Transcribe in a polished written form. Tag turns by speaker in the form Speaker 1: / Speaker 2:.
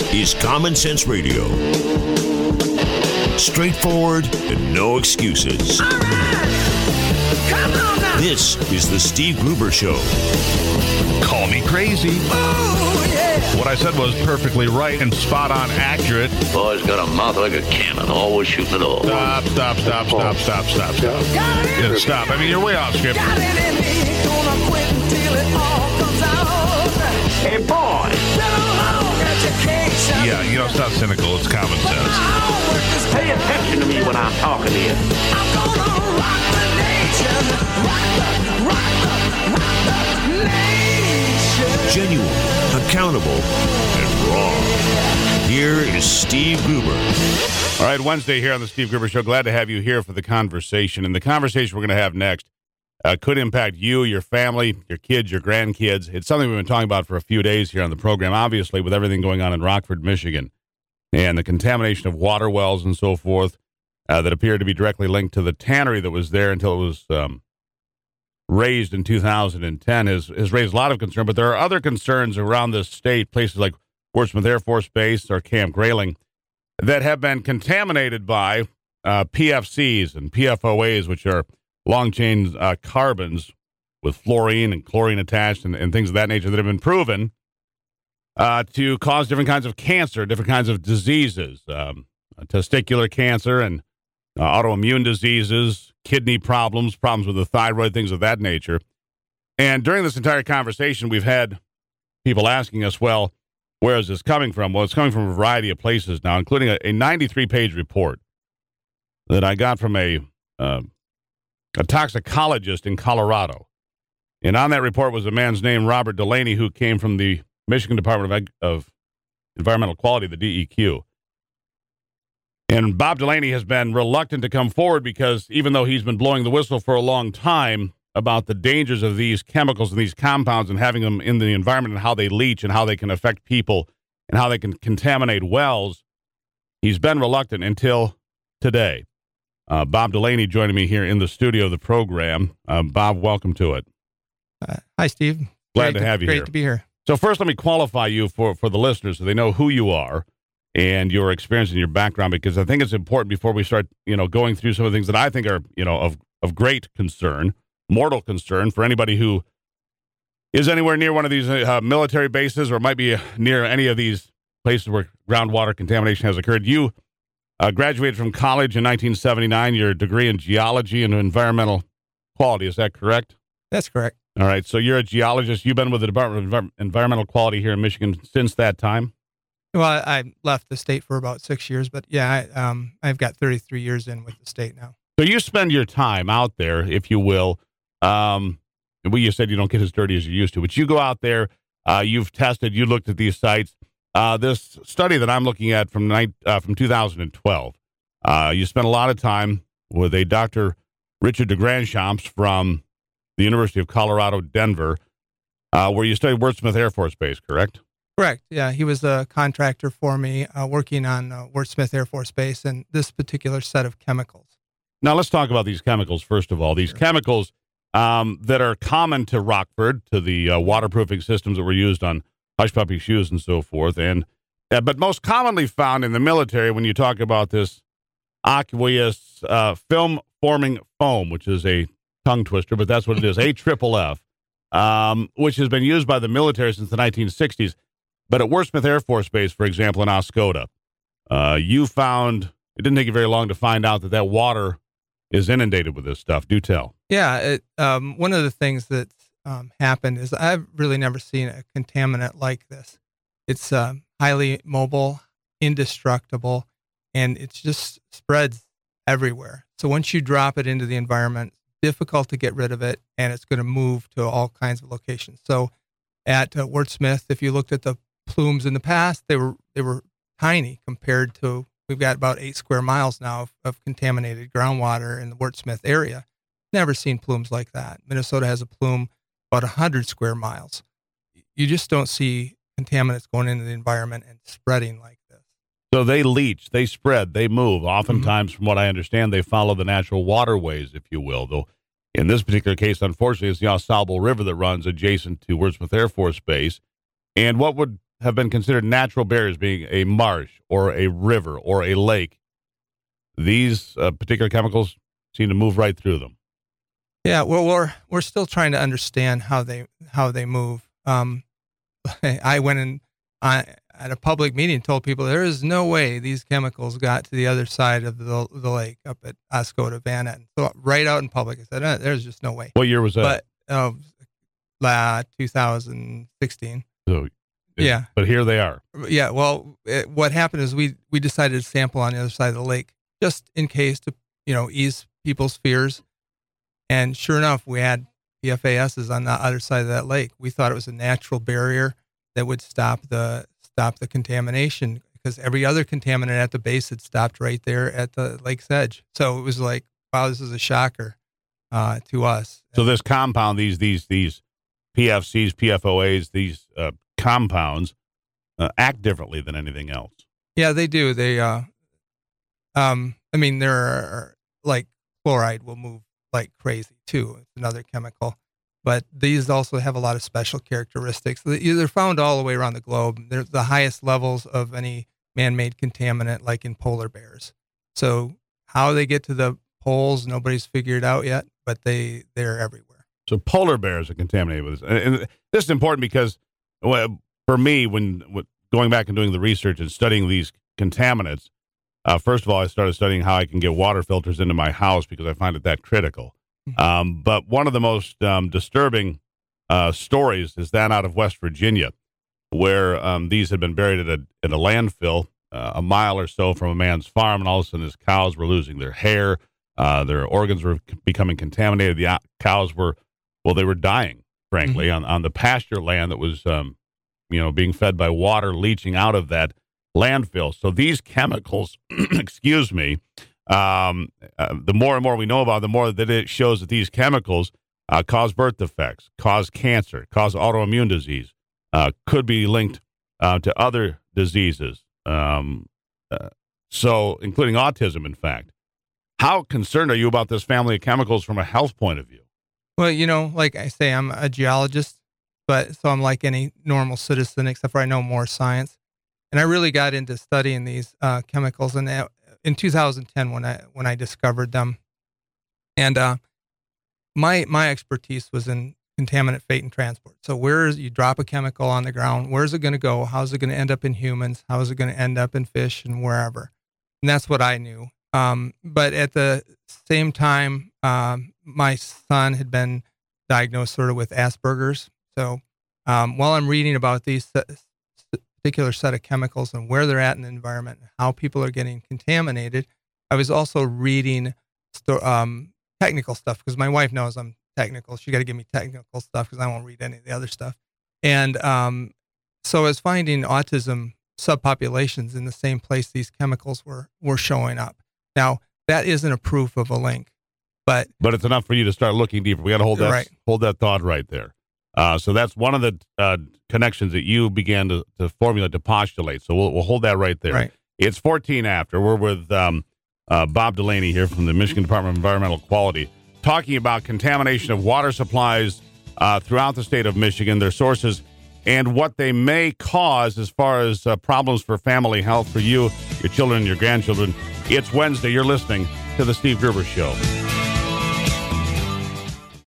Speaker 1: is Common Sense Radio. Straightforward and no excuses.
Speaker 2: All right. Come on now.
Speaker 1: This is the Steve Gruber Show.
Speaker 3: Call me crazy.
Speaker 2: Oh, yeah.
Speaker 3: What I said was perfectly right and spot on accurate.
Speaker 4: Boy's got a mouth like a cannon, always shooting it all.
Speaker 3: Stop. Yeah, stop. I mean, you're way off script.
Speaker 2: Got it in me. Gonna quit until it all comes out.
Speaker 4: Hey, boy!
Speaker 2: Been a long education.
Speaker 3: Yeah, you know, it's not cynical. It's common sense.
Speaker 2: My homework is
Speaker 4: Pay attention to me when I'm talking to you.
Speaker 2: I'm gonna rock the nation. Rock the nation.
Speaker 1: Genuine, accountable, and raw. Here is Steve Gruber.
Speaker 3: All right, Wednesday here on the Steve Gruber Show. Glad to have you here for the conversation. And the conversation we're going to have next could impact you, your family, your kids, your grandkids. It's something we've been talking about for a few days here on the program, obviously, with everything going on in Rockford, Michigan, and the contamination of water wells and so forth that appeared to be directly linked to the tannery that was there until it was raised in 2010 has raised a lot of concern. But there are other concerns around this state, places like Fort Smith Air Force Base or Camp Grayling, that have been contaminated by PFCs and PFOAs, which are long-chain carbons with fluorine and chlorine attached and things of that nature that have been proven to cause different kinds of cancer, different kinds of diseases, testicular cancer and autoimmune diseases, kidney problems with the thyroid, things of that nature. And during this entire conversation, we've had people asking us, well, where is this coming from? Well, it's coming from a variety of places now, including a 93-page report that I got from a toxicologist in Colorado. And on that report was a man's name, Robert Delaney, who came from the Michigan Department of Environmental Quality, the DEQ. And Bob Delaney has been reluctant to come forward because even though he's been blowing the whistle for a long time about the dangers of these chemicals and these compounds and having them in the environment and how they leach and how they can affect people and how they can contaminate wells, he's been reluctant until today. Bob Delaney joining me here in the studio of the program. Bob, welcome to it.
Speaker 5: Hi, Steve.
Speaker 3: Glad to have you here.
Speaker 5: Great to be here.
Speaker 3: So first, let me qualify you for the listeners so they know who you are and your experience and your background, because I think it's important before we start, going through some of the things that I think are, of great concern, mortal concern for anybody who is anywhere near one of these military bases or might be near any of these places where groundwater contamination has occurred. You graduated from college in 1979, your degree in geology and environmental quality. Is that correct?
Speaker 5: That's correct.
Speaker 3: All right. So you're a geologist. You've been with the Department of Environmental Quality here in Michigan since that time?
Speaker 5: Well, I left the state for about 6 years, but yeah, I've got 33 years in with the state now. So
Speaker 3: you spend your time out there, if you will. You said you don't get as dirty as you used to, but you go out there, you've tested, you looked at these sites. This study that I'm looking at from 2012, you spent a lot of time with a Dr. Richard DeGrandchamps from the University of Colorado, Denver, where you studied Fort Smith Air Force Base, correct?
Speaker 5: Correct. Yeah, he was a contractor for me working on Fort Smith Air Force Base and this particular set of chemicals.
Speaker 3: Now, let's talk about these chemicals, first of all. These
Speaker 5: Sure.
Speaker 3: chemicals that are common to Rockford, to the waterproofing systems that were used on hush puppy shoes and so forth, and but most commonly found in the military when you talk about this aqueous film-forming foam, which is a tongue twister, but that's what it is, AFFF, which has been used by the military since the 1960s. But at Fort Smith Air Force Base, for example, in Oscoda, you found, it didn't take you very long to find out that water is inundated with this stuff. Do tell.
Speaker 5: Yeah, one of the things that's happened is I've really never seen a contaminant like this. It's highly mobile, indestructible, and it just spreads everywhere. So once you drop it into the environment, difficult to get rid of it, and it's going to move to all kinds of locations. So at Fort Smith, if you looked at the plumes in the past, they were tiny compared to, we've got about 8 square miles now of contaminated groundwater in the Fort Smith area. Never seen plumes like that. Minnesota has a plume about 100 square miles. You just don't see contaminants going into the environment and spreading like this.
Speaker 3: So they leach, they spread, they move. Oftentimes, from what I understand, they follow the natural waterways, if you will. Though in this particular case, unfortunately, it's the Au Sable River that runs adjacent to Fort Smith Air Force Base. And what would have been considered natural barriers, being a marsh or a river or a lake, these particular chemicals seem to move right through them.
Speaker 5: Yeah, well, we're still trying to understand how they move. I went in at a public meeting and told people there is no way these chemicals got to the other side of the lake up at Oscoda, Van Etten. So right out in public, I said, there's just no way.
Speaker 3: What year was that?
Speaker 5: But 2016.
Speaker 3: So,
Speaker 5: yeah.
Speaker 3: But here they are.
Speaker 5: Yeah, well, what happened is we decided to sample on the other side of the lake just in case to, ease people's fears. And sure enough, we had PFASs on the other side of that lake. We thought it was a natural barrier that would stop the contamination, because every other contaminant at the base had stopped right there at the lake's edge. So it was like, wow, this is a shocker to us.
Speaker 3: So this compound, these PFCs, PFOAs, these compounds act differently than anything else.
Speaker 5: Yeah, they do. They, there are, like, chloride will move like crazy too. It's another chemical. But these also have a lot of special characteristics. They're found all the way around the globe. They're the highest levels of any man-made contaminant, like in polar bears. So how they get to the poles, nobody's figured out yet, but they're everywhere.
Speaker 3: So polar bears are contaminated with this. And this is important because for me, when going back and doing the research and studying these contaminants, first of all, I started studying how I can get water filters into my house because I find it that critical. But one of the most disturbing stories is that out of West Virginia, where these had been buried in a landfill a mile or so from a man's farm, and all of a sudden his cows were losing their hair, their organs were becoming contaminated. The cows were dying, frankly, on the pasture land that was being fed by water leaching out of that landfill. So these chemicals, excuse me, the more and more we know about, the more that it shows that these chemicals cause birth defects, cause cancer, cause autoimmune disease, could be linked to other diseases, so including autism, in fact. How concerned are you about this family of chemicals from a health point of view?
Speaker 5: Well, like I say, I'm a geologist, so I'm like any normal citizen, except for I know more science. And I really got into studying these chemicals in 2010 when I discovered them. And my expertise was in contaminant fate and transport. So you drop a chemical on the ground, where's it going to go? How's it going to end up in humans? How is it going to end up in fish and wherever? And that's what I knew. But at the same time, my son had been diagnosed sort of with Asperger's. So while I'm reading about these particular set of chemicals and where they're at in the environment, and how people are getting contaminated, I was also reading technical stuff, because my wife knows I'm technical. She got to give me technical stuff because I won't read any of the other stuff. And so I was finding autism subpopulations in the same place these chemicals were showing up. Now, that isn't a proof of a link, but
Speaker 3: it's enough for you to start looking deeper. We got to hold that thought right there. So that's one of the connections that you began to formulate, to postulate. So we'll hold that right there.
Speaker 5: Right.
Speaker 3: It's 14 after. We're with Bob Delaney here from the Michigan Department of Environmental Quality, talking about contamination of water supplies throughout the state of Michigan, their sources, and what they may cause as far as problems for family health for you, your children, and your grandchildren. It's Wednesday. You're listening to The Steve Gruber Show.